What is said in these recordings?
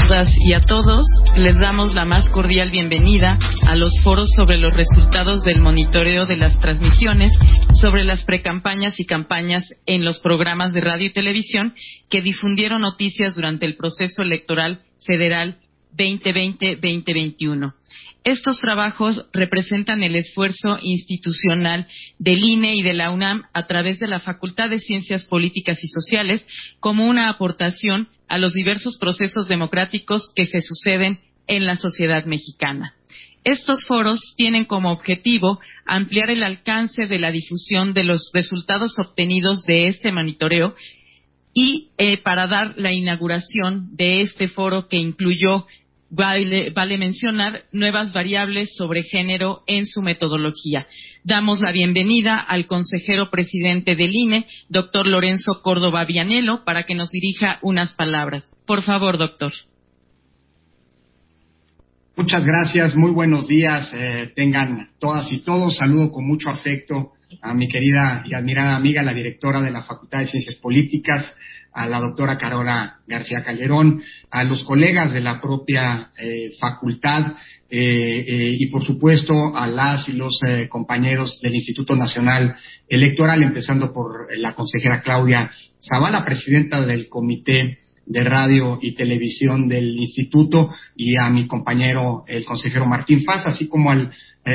todas y a todos, les damos la más cordial bienvenida a los foros sobre los resultados del monitoreo de las transmisiones sobre las precampañas y campañas en los programas de radio y televisión que difundieron noticias durante el proceso electoral federal 2020-2021. Estos trabajos representan el esfuerzo institucional del INE y de la UNAM a través de la Facultad de Ciencias Políticas y Sociales como una aportación a los diversos procesos democráticos que se suceden en la sociedad mexicana. Estos foros tienen como objetivo ampliar el alcance de la difusión de los resultados obtenidos de este monitoreo y para dar la inauguración de este foro que incluyó, vale mencionar, nuevas variables sobre género en su metodología. Damos la bienvenida al consejero presidente del INE, doctor Lorenzo Córdoba Vianello, para que nos dirija unas palabras. Por favor, doctor. Muchas gracias, muy buenos días, tengan todas y todos. Saludo con mucho afecto a mi querida y admirada amiga, la directora de la Facultad de Ciencias Políticas, a la doctora Carola García Calderón, a los colegas de la propia facultad y por supuesto a las y los compañeros del Instituto Nacional Electoral, empezando por la consejera Claudia Zavala, presidenta del Comité de Radio y Televisión del Instituto, y a mi compañero, el consejero Martín Faz, así como al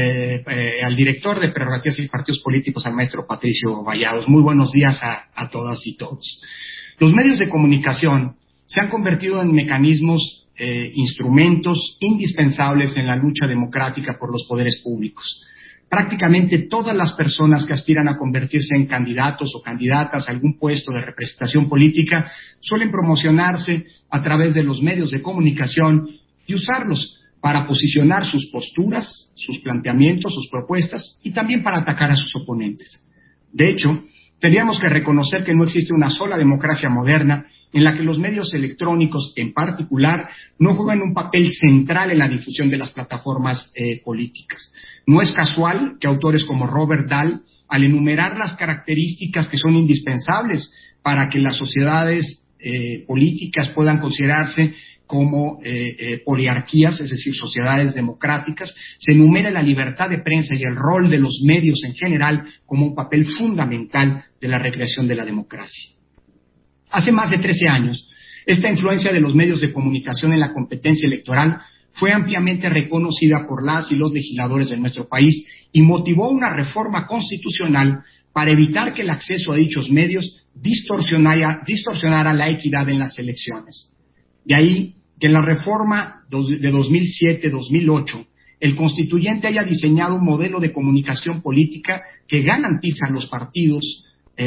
director de Prerrogativas y Partidos Políticos, al maestro Patricio Vallados. Muy buenos días a todas y todos. Los medios de comunicación se han convertido en mecanismos, instrumentos indispensables en la lucha democrática por los poderes públicos. Prácticamente todas las personas que aspiran a convertirse en candidatos o candidatas a algún puesto de representación política suelen promocionarse a través de los medios de comunicación y usarlos para posicionar sus posturas, sus planteamientos, sus propuestas y también para atacar a sus oponentes. De hecho, tendríamos que reconocer que no existe una sola democracia moderna en la que los medios electrónicos en particular no juegan un papel central en la difusión de las plataformas políticas. No es casual que autores como Robert Dahl, al enumerar las características que son indispensables para que las sociedades políticas puedan considerarse como poliarquías, es decir, sociedades democráticas, se enumera la libertad de prensa y el rol de los medios en general como un papel fundamental de la recreación de la democracia. Hace más de 13 años, esta influencia de los medios de comunicación en la competencia electoral fue ampliamente reconocida por las y los legisladores de nuestro país y motivó una reforma constitucional para evitar que el acceso a dichos medios distorsionara la equidad en las elecciones. De ahí que en la reforma de 2007-2008, el constituyente haya diseñado un modelo de comunicación política que garantiza a los partidos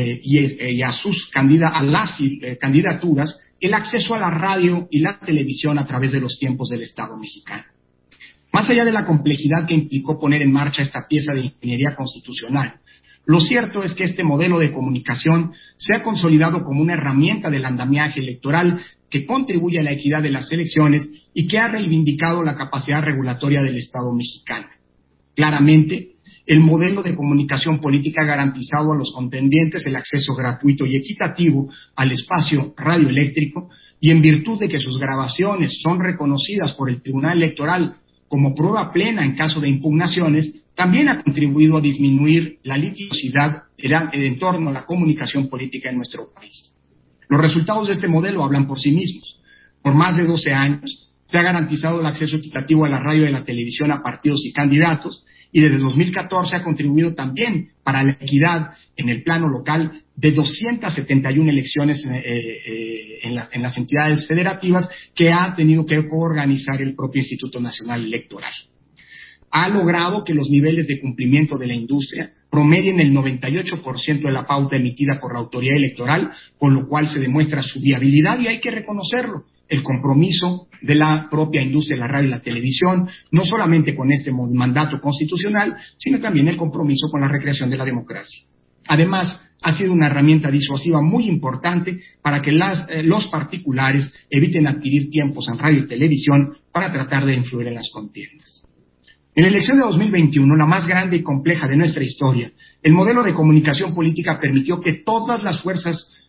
y a las candidaturas el acceso a la radio y la televisión a través de los tiempos del Estado mexicano. Más allá de la complejidad que implicó poner en marcha esta pieza de ingeniería constitucional, lo cierto es que este modelo de comunicación se ha consolidado como una herramienta del andamiaje electoral que contribuye a la equidad de las elecciones y que ha reivindicado la capacidad regulatoria del Estado mexicano. Claramente, el modelo de comunicación política ha garantizado a los contendientes el acceso gratuito y equitativo al espacio radioeléctrico, y en virtud de que sus grabaciones son reconocidas por el Tribunal Electoral como prueba plena en caso de impugnaciones, también ha contribuido a disminuir la litigiosidad en torno a la comunicación política en nuestro país. Los resultados de este modelo hablan por sí mismos. Por más de 12 años se ha garantizado el acceso equitativo a la radio y a la televisión a partidos y candidatos, y desde 2014 ha contribuido también para la equidad en el plano local de 271 elecciones en las entidades federativas que ha tenido que coorganizar el propio Instituto Nacional Electoral. Ha logrado que los niveles de cumplimiento de la industria promedien el 98% de la pauta emitida por la autoridad electoral, con lo cual se demuestra su viabilidad y hay que reconocerlo. El compromiso de la propia industria de la radio y la televisión, no solamente con este mandato constitucional, sino también el compromiso con la recreación de la democracia. Además, ha sido una herramienta disuasiva muy importante para que los particulares eviten adquirir tiempos en radio y televisión para tratar de influir en las contiendas. En la elección de 2021, la más grande y compleja de nuestra historia, el modelo de comunicación política permitió que todas las fuerzas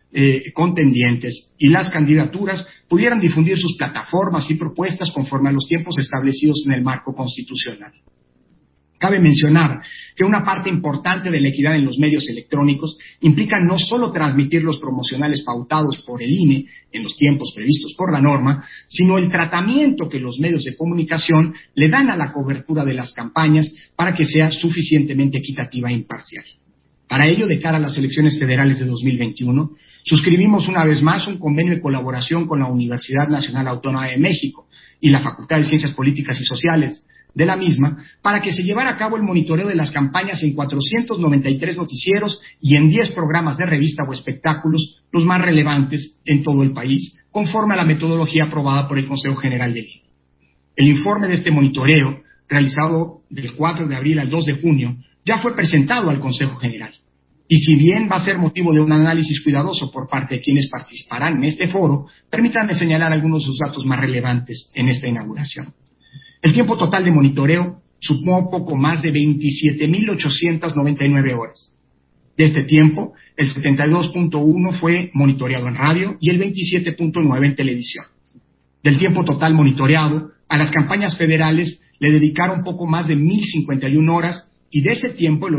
contendientes y las candidaturas pudieran difundir sus plataformas y propuestas conforme a los tiempos establecidos en el marco constitucional. Cabe mencionar que una parte importante de la equidad en los medios electrónicos implica no solo transmitir los promocionales pautados por el INE en los tiempos previstos por la norma, sino el tratamiento que los medios de comunicación le dan a la cobertura de las campañas para que sea suficientemente equitativa e imparcial. Para ello, de cara a las elecciones federales de 2021, suscribimos una vez más un convenio de colaboración con la Universidad Nacional Autónoma de México y la Facultad de Ciencias Políticas y Sociales de la misma, para que se llevara a cabo el monitoreo de las campañas en 493 noticieros y en 10 programas de revista o espectáculos, los más relevantes en todo el país, conforme a la metodología aprobada por el Consejo General del INE. El informe de este monitoreo, realizado del 4 de abril al 2 de junio, ya fue presentado al Consejo General. Y si bien va a ser motivo de un análisis cuidadoso por parte de quienes participarán en este foro, permítanme señalar algunos de sus datos más relevantes en esta inauguración. El tiempo total de monitoreo sumó poco más de 27.899 horas. De este tiempo, el 72.1 fue monitoreado en radio y el 27.9 en televisión. Del tiempo total monitoreado, a las campañas federales le dedicaron poco más de 1.051 horas y de ese tiempo el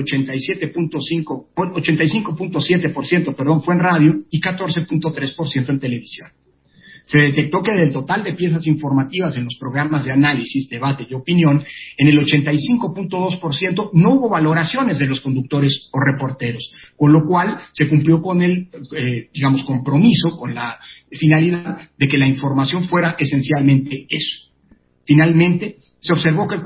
85.7% fue en radio y 14.3% en televisión. Se detectó que del total de piezas informativas en los programas de análisis, debate y opinión, en el 85.2% no hubo valoraciones de los conductores o reporteros, con lo cual se cumplió con el, compromiso, con la finalidad de que la información fuera esencialmente eso. Finalmente, se observó que el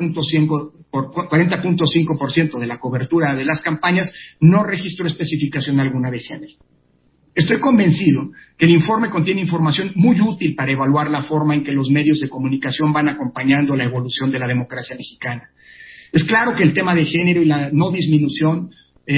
40.5% de la cobertura de las campañas no registró especificación alguna de género. Estoy convencido que el informe contiene información muy útil para evaluar la forma en que los medios de comunicación van acompañando la evolución de la democracia mexicana. Es claro que el tema de género y la no discriminación,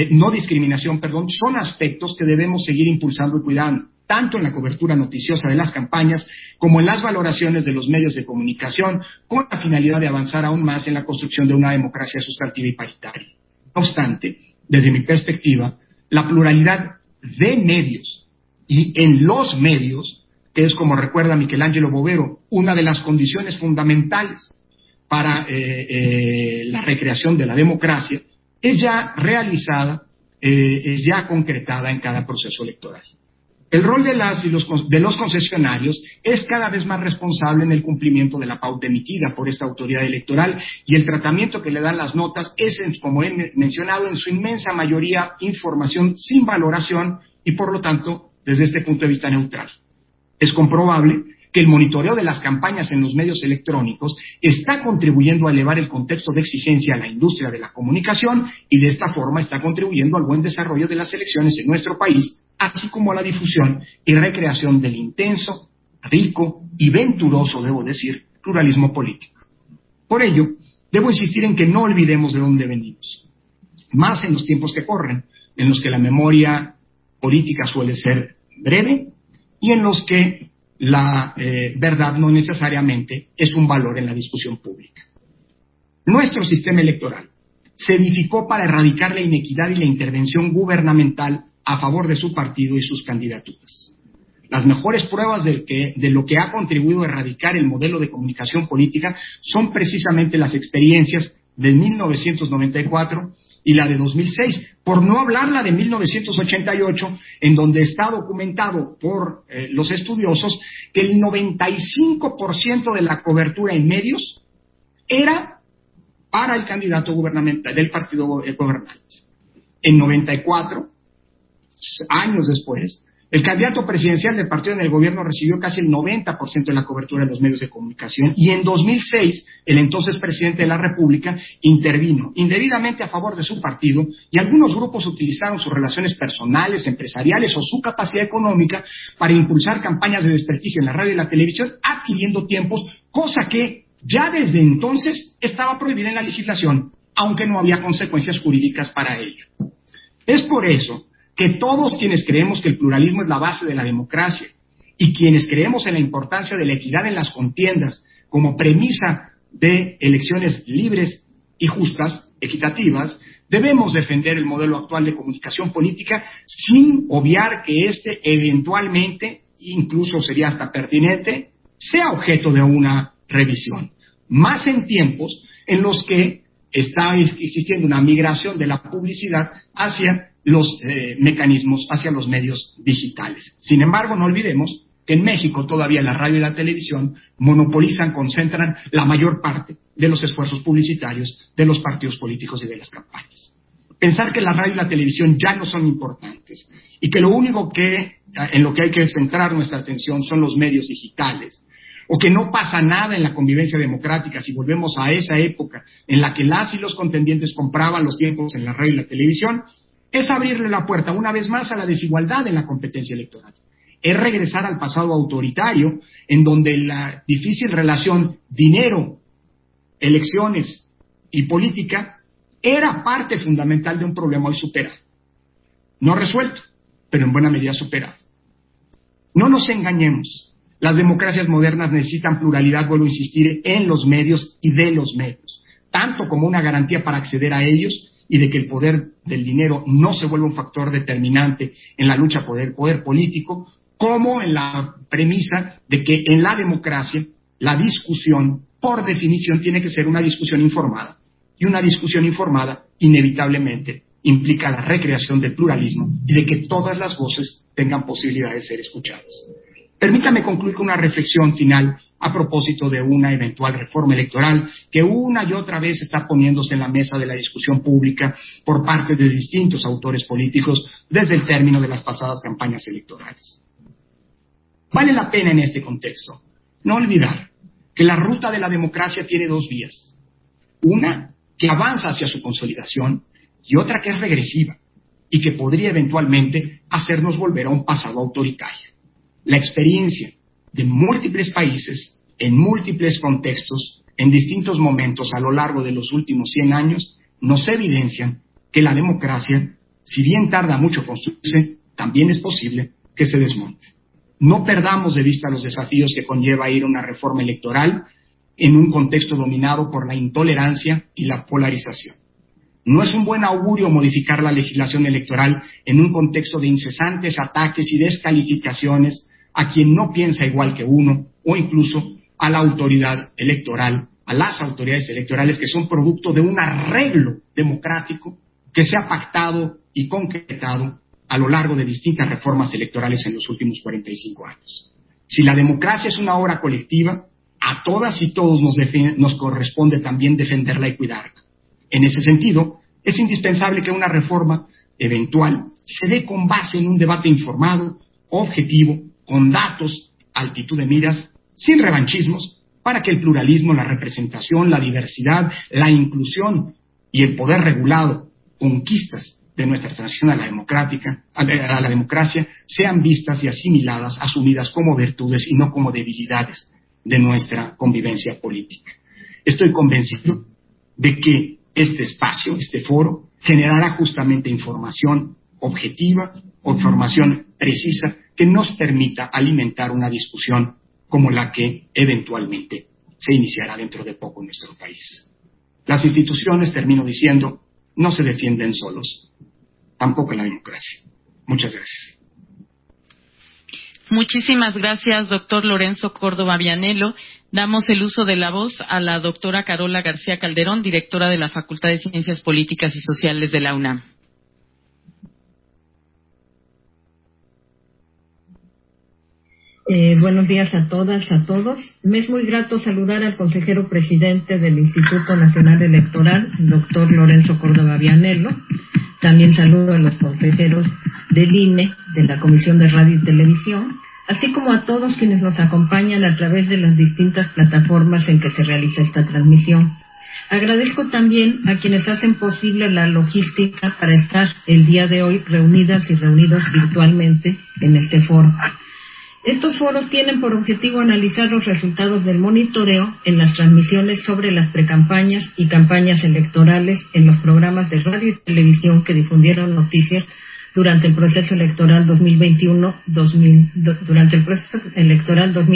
son aspectos que debemos seguir impulsando y cuidando, tanto en la cobertura noticiosa de las campañas como en las valoraciones de los medios de comunicación, con la finalidad de avanzar aún más en la construcción de una democracia sustantiva y paritaria. No obstante, desde mi perspectiva, la pluralidad de medios y en los medios, que es, como recuerda Michelangelo Bovero, una de las condiciones fundamentales para la recreación de la democracia, es ya realizada, es ya concretada en cada proceso electoral. El rol de los concesionarios es cada vez más responsable en el cumplimiento de la pauta emitida por esta autoridad electoral y el tratamiento que le dan las notas es, como he mencionado, en su inmensa mayoría información sin valoración y, por lo tanto, desde este punto de vista neutral. Es comprobable que el monitoreo de las campañas en los medios electrónicos está contribuyendo a elevar el contexto de exigencia a la industria de la comunicación y de esta forma está contribuyendo al buen desarrollo de las elecciones en nuestro país, así como a la difusión y recreación del intenso, rico y venturoso, debo decir, pluralismo político. Por ello, debo insistir en que no olvidemos de dónde venimos, más en los tiempos que corren, en los que la memoria política suele ser breve y en los que la verdad no necesariamente es un valor en la discusión pública. Nuestro sistema electoral se edificó para erradicar la inequidad y la intervención gubernamental a favor de su partido y sus candidaturas. Las mejores pruebas de lo que ha contribuido a erradicar el modelo de comunicación política son precisamente las experiencias de 1994 y la de 2006, por no hablar la de 1988, en donde está documentado por los estudiosos que el 95% de la cobertura en medios era para el candidato gubernamental del partido gobernante. En 94, años después, el candidato presidencial del partido en el gobierno recibió casi el 90% de la cobertura de los medios de comunicación y en 2006 el entonces presidente de la República intervino indebidamente a favor de su partido y algunos grupos utilizaron sus relaciones personales, empresariales o su capacidad económica para impulsar campañas de desprestigio en la radio y la televisión adquiriendo tiempos, cosa que ya desde entonces estaba prohibida en la legislación, aunque no había consecuencias jurídicas para ello. Es por eso que todos quienes creemos que el pluralismo es la base de la democracia y quienes creemos en la importancia de la equidad en las contiendas como premisa de elecciones libres y justas, equitativas, Debemos defender el modelo actual de comunicación política sin obviar que este eventualmente, incluso sería hasta pertinente, sea objeto de una revisión. Más en tiempos en los que está existiendo una migración de la publicidad hacia los mecanismos, hacia los medios digitales. Sin embargo, no olvidemos que en México todavía la radio y la televisión monopolizan, concentran la mayor parte de los esfuerzos publicitarios de los partidos políticos y de las campañas. Pensar que la radio y la televisión ya no son importantes y que lo único en lo que hay que centrar nuestra atención son los medios digitales, o que no pasa nada en la convivencia democrática si volvemos a esa época en la que las y los contendientes compraban los tiempos en la radio y la televisión, es abrirle la puerta una vez más a la desigualdad en la competencia electoral. Es regresar al pasado autoritario, en donde la difícil relación dinero, elecciones y política era parte fundamental de un problema hoy superado. No resuelto, pero en buena medida superado. No nos engañemos. Las democracias modernas necesitan pluralidad, vuelvo a insistir, en los medios y de los medios, tanto como una garantía para acceder a ellos y de que el poder del dinero no se vuelva un factor determinante en la lucha por el poder político, como en la premisa de que en la democracia la discusión, por definición, tiene que ser una discusión informada, y una discusión informada inevitablemente implica la recreación del pluralismo y de que todas las voces tengan posibilidad de ser escuchadas. Permítame concluir con una reflexión final a propósito de una eventual reforma electoral que una y otra vez está poniéndose en la mesa de la discusión pública por parte de distintos autores políticos desde el término de las pasadas campañas electorales. Vale la pena en este contexto no olvidar que la ruta de la democracia tiene dos vías. Una que avanza hacia su consolidación y otra que es regresiva y que podría eventualmente hacernos volver a un pasado autoritario. La experiencia de múltiples países, en múltiples contextos, en distintos momentos a lo largo de los últimos 100 años, nos evidencian que la democracia, si bien tarda mucho en construirse, también es posible que se desmonte. No perdamos de vista los desafíos que conlleva ir a una reforma electoral en un contexto dominado por la intolerancia y la polarización. No es un buen augurio modificar la legislación electoral en un contexto de incesantes ataques y descalificaciones a quien no piensa igual que uno, o incluso a la autoridad electoral, a las autoridades electorales que son producto de un arreglo democrático que se ha pactado y concretado a lo largo de distintas reformas electorales en los últimos 45 años. Si la democracia es una obra colectiva, a todas y todos nos corresponde también defenderla y cuidarla. En ese sentido, es indispensable que una reforma eventual se dé con base en un debate informado, objetivo, con datos, altitud de miras, sin revanchismos, para que el pluralismo, la representación, la diversidad, la inclusión y el poder regulado, conquistas de nuestra transición a la democracia, sean vistas y asimiladas, asumidas como virtudes y no como debilidades de nuestra convivencia política. Estoy convencido de que este espacio, este foro, generará justamente información objetiva, información precisa, que nos permita alimentar una discusión como la que eventualmente se iniciará dentro de poco en nuestro país. Las instituciones, termino diciendo, no se defienden solos, tampoco en la democracia. Muchas gracias. Muchísimas gracias, doctor Lorenzo Córdoba Vianello. Damos el uso de la voz a la doctora Carola García Calderón, directora de la Facultad de Ciencias Políticas y Sociales de la UNAM. Buenos días a todas, a todos. Me es muy grato saludar al consejero presidente del Instituto Nacional Electoral, el doctor Lorenzo Córdoba Vianello. También saludo a los consejeros del INE, de la Comisión de Radio y Televisión, así como a todos quienes nos acompañan a través de las distintas plataformas en que se realiza esta transmisión. Agradezco también a quienes hacen posible la logística para estar el día de hoy reunidas y reunidos virtualmente en este foro. Estos foros tienen por objetivo analizar los resultados del monitoreo en las transmisiones sobre las precampañas y campañas electorales en los programas de radio y televisión que difundieron noticias durante el proceso electoral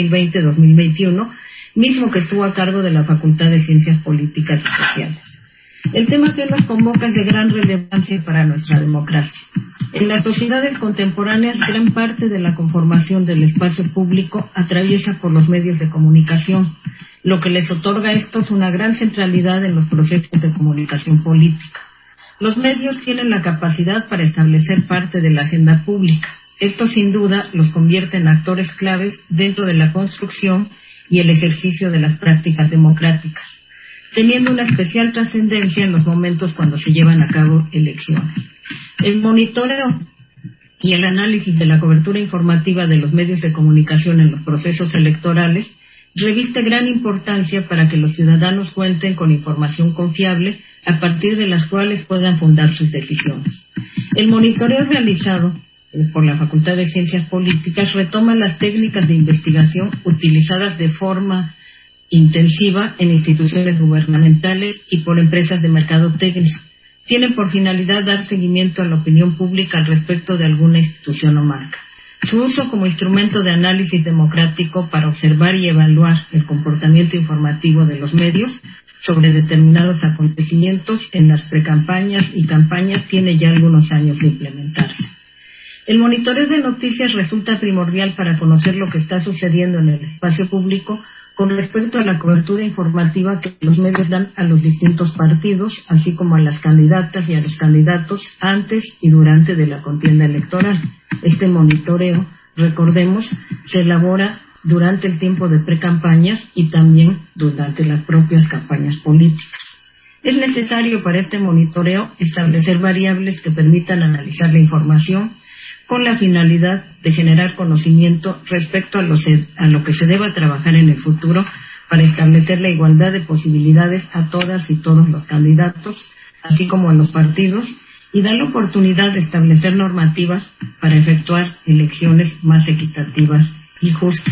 2020-2021, mismo que estuvo a cargo de la Facultad de Ciencias Políticas y Sociales. El tema que nos convoca es de gran relevancia para nuestra democracia. En las sociedades contemporáneas, gran parte de la conformación del espacio público atraviesa por los medios de comunicación, lo que les otorga a estos una gran centralidad en los procesos de comunicación política. Los medios tienen la capacidad para establecer parte de la agenda pública. Esto, sin duda, los convierte en actores claves dentro de la construcción y el ejercicio de las prácticas democráticas, teniendo una especial trascendencia en los momentos cuando se llevan a cabo elecciones. El monitoreo y el análisis de la cobertura informativa de los medios de comunicación en los procesos electorales reviste gran importancia para que los ciudadanos cuenten con información confiable a partir de las cuales puedan fundar sus decisiones. El monitoreo realizado por la Facultad de Ciencias Políticas retoma las técnicas de investigación utilizadas de forma intensiva en instituciones gubernamentales y por empresas de mercadotecnia. Tienen por finalidad dar seguimiento a la opinión pública al respecto de alguna institución o marca. Su uso como instrumento de análisis democrático para observar y evaluar el comportamiento informativo de los medios sobre determinados acontecimientos en las precampañas y campañas tiene ya algunos años de implementarse. El monitoreo de noticias resulta primordial para conocer lo que está sucediendo en el espacio público con respecto a la cobertura informativa que los medios dan a los distintos partidos, así como a las candidatas y a los candidatos antes y durante de la contienda electoral. Este monitoreo, recordemos, se elabora durante el tiempo de precampañas y también durante las propias campañas políticas. Es necesario para este monitoreo establecer variables que permitan analizar la información con la finalidad de generar conocimiento respecto a lo que se deba trabajar en el futuro para establecer la igualdad de posibilidades a todas y todos los candidatos, así como a los partidos, y dar la oportunidad de establecer normativas para efectuar elecciones más equitativas y justas.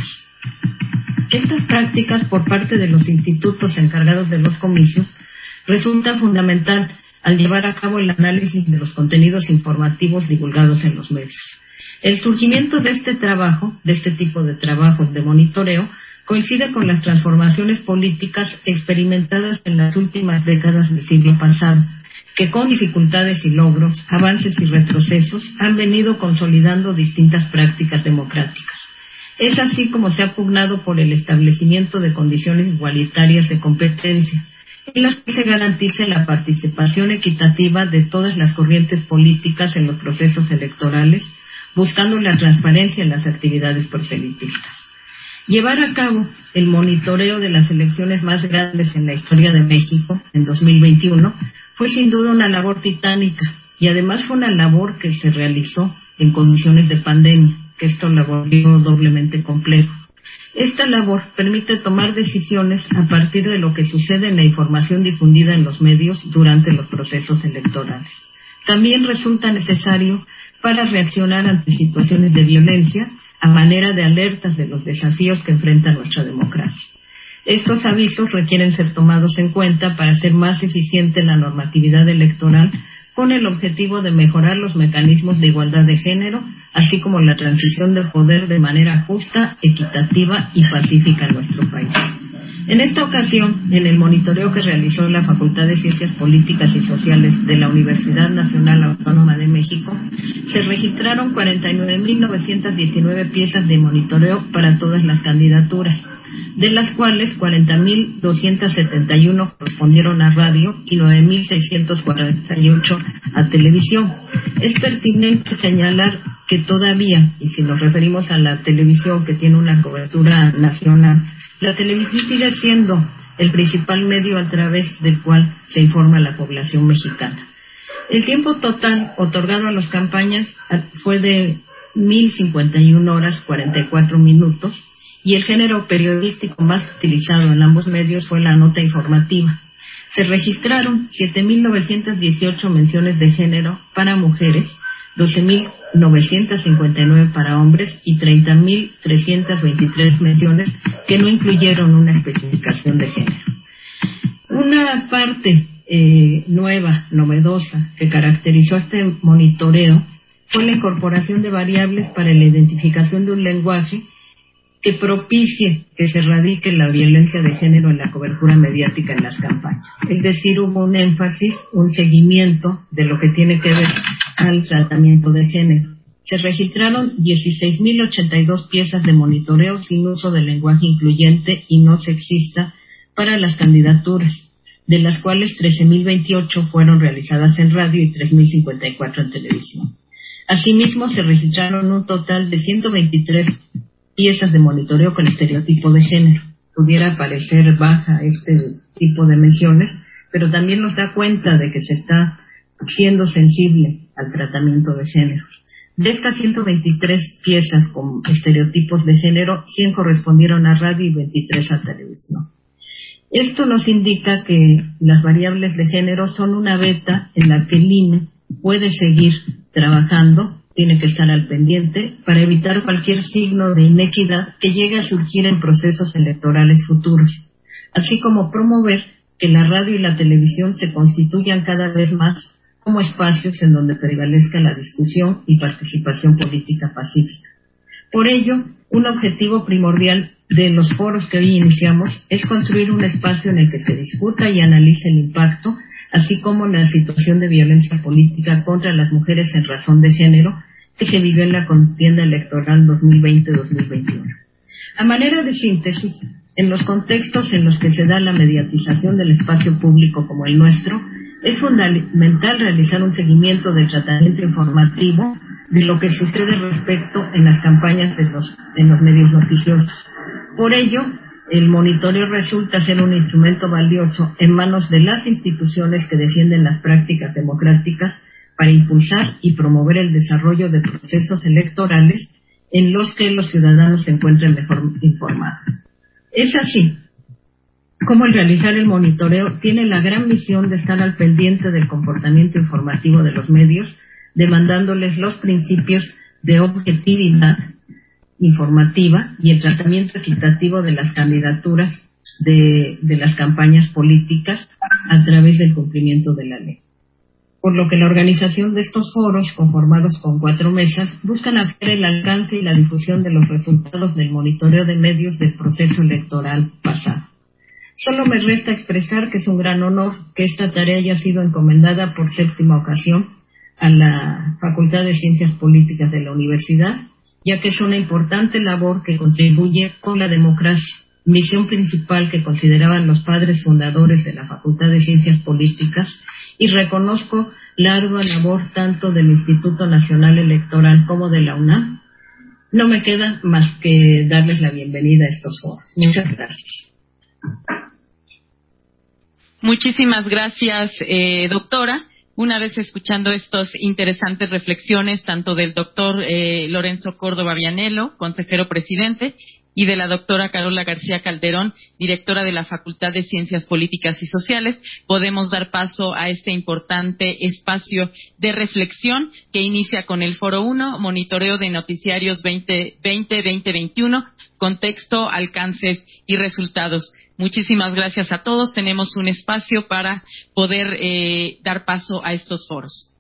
Estas prácticas por parte de los institutos encargados de los comicios resultan fundamental al llevar a cabo el análisis de los contenidos informativos divulgados en los medios. El surgimiento de este tipo de trabajos de monitoreo, coincide con las transformaciones políticas experimentadas en las últimas décadas del siglo pasado, que con dificultades y logros, avances y retrocesos, han venido consolidando distintas prácticas democráticas. Es así como se ha pugnado por el establecimiento de condiciones igualitarias de competencia, en las que se garantice la participación equitativa de todas las corrientes políticas en los procesos electorales, buscando la transparencia en las actividades proselitistas. Llevar a cabo el monitoreo de las elecciones más grandes en la historia de México, en 2021, fue sin duda una labor titánica, y además fue una labor que se realizó en condiciones de pandemia, que esto la volvió doblemente complejo. Esta labor permite tomar decisiones a partir de lo que sucede en la información difundida en los medios durante los procesos electorales. También resulta necesario para reaccionar ante situaciones de violencia a manera de alertas de los desafíos que enfrenta nuestra democracia. Estos avisos requieren ser tomados en cuenta para hacer más eficiente la normatividad electoral con el objetivo de mejorar los mecanismos de igualdad de género, así como la transición del poder de manera justa, equitativa y pacífica en nuestro país. En esta ocasión, en el monitoreo que realizó la Facultad de Ciencias Políticas y Sociales de la Universidad Nacional Autónoma de México, se registraron 49.919 piezas de monitoreo para todas las candidaturas, de las cuales 40.271 correspondieron a radio y 9.648 a televisión. Es pertinente señalar que todavía, y si nos referimos a la televisión que tiene una cobertura nacional, la televisión sigue siendo el principal medio a través del cual se informa a la población mexicana. El tiempo total otorgado a las campañas fue de 1.051 horas 44 minutos, y el género periodístico más utilizado en ambos medios fue la nota informativa. Se registraron 7.918 menciones de género para mujeres, 12.959 para hombres y 30.323 menciones que no incluyeron una especificación de género. Una parte novedosa que caracterizó este monitoreo fue la incorporación de variables para la identificación de un lenguaje que propicie que se erradique la violencia de género en la cobertura mediática en las campañas. Es decir, hubo un énfasis, un seguimiento de lo que tiene que ver al tratamiento de género. Se registraron 16.082 piezas de monitoreo sin uso del lenguaje incluyente y no sexista para las candidaturas, de las cuales 13.028 fueron realizadas en radio y 3.054 en televisión. Asimismo, se registraron un total de 123 piezas de monitoreo con estereotipo de género. Pudiera parecer baja este tipo de menciones, pero también nos da cuenta de que se está siendo sensible al tratamiento de género. De estas 123 piezas con estereotipos de género, 100 correspondieron a radio y 23 a televisión. Esto nos indica que las variables de género son una beta en la que el INE puede seguir trabajando, tiene que estar al pendiente para evitar cualquier signo de inequidad que llegue a surgir en procesos electorales futuros, así como promover que la radio y la televisión se constituyan cada vez más como espacios en donde prevalezca la discusión y participación política pacífica. Por ello, un objetivo primordial de los foros que hoy iniciamos es construir un espacio en el que se discuta y analice el impacto, así como la situación de violencia política contra las mujeres en razón de género que se vivió en la contienda electoral 2020-2021. A manera de síntesis, en los contextos en los que se da la mediatización del espacio público como el nuestro, es fundamental realizar un seguimiento del tratamiento informativo de lo que sucede respecto en las campañas en los medios noticiosos. Por ello, el monitoreo resulta ser un instrumento valioso en manos de las instituciones que defienden las prácticas democráticas para impulsar y promover el desarrollo de procesos electorales en los que los ciudadanos se encuentren mejor informados. Es así como el realizar el monitoreo tiene la gran misión de estar al pendiente del comportamiento informativo de los medios, demandándoles los principios de objetividad informativa y el tratamiento equitativo de las candidaturas de las campañas políticas a través del cumplimiento de la ley. Por lo que la organización de estos foros, conformados con 4 mesas, buscan ampliar el alcance y la difusión de los resultados del monitoreo de medios del proceso electoral pasado. Solo me resta expresar que es un gran honor que esta tarea haya sido encomendada por 7ª ocasión a la Facultad de Ciencias Políticas de la Universidad, ya que es una importante labor que contribuye con la democracia, misión principal que consideraban los padres fundadores de la Facultad de Ciencias Políticas, y reconozco la ardua labor tanto del Instituto Nacional Electoral como de la UNAM. No me queda más que darles la bienvenida a estos foros. Muchas gracias. Muchísimas gracias, doctora. Una vez escuchando estas interesantes reflexiones, tanto del doctor Lorenzo Córdoba Vianello, consejero presidente, y de la doctora Carola García Calderón, directora de la Facultad de Ciencias Políticas y Sociales, podemos dar paso a este importante espacio de reflexión que inicia con el Foro 1, Monitoreo de Noticiarios 2020-2021, Contexto, Alcances y Resultados. Muchísimas gracias a todos. Tenemos un espacio para poder dar paso a estos foros.